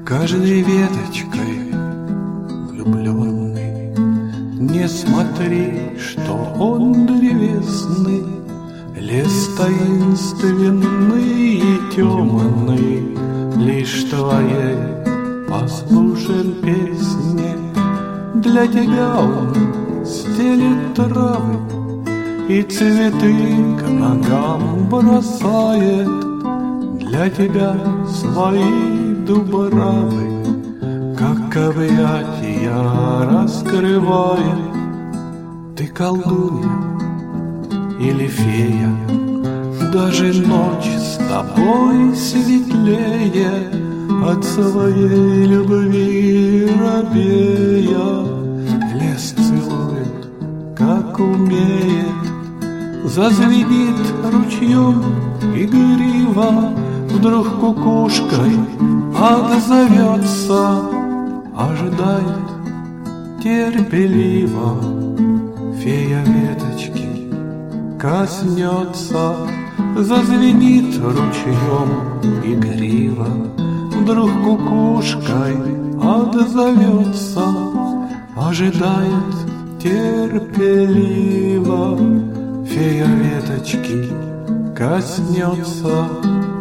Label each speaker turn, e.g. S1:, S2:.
S1: каждой веточкой влюбленный. Не смотри, что он древесный, лес таинственный и темный, лишь твоей послушен песни. Для тебя он стелит травы и цветы к ногам бросает. Для тебя свои дубравы, как объятия раскрывает. Ты колдунья или фея, даже ночь с тобой светлее от своей любви робея. Лес целует, как умеет, зазвенит ручьем игриво, вдруг кукушкой отзовется, ожидает терпеливо. Фея веточки коснется, зазвенит ручьем игриво, вдруг кукушкой отзовется, ожидает терпеливо. Фея веточки коснется,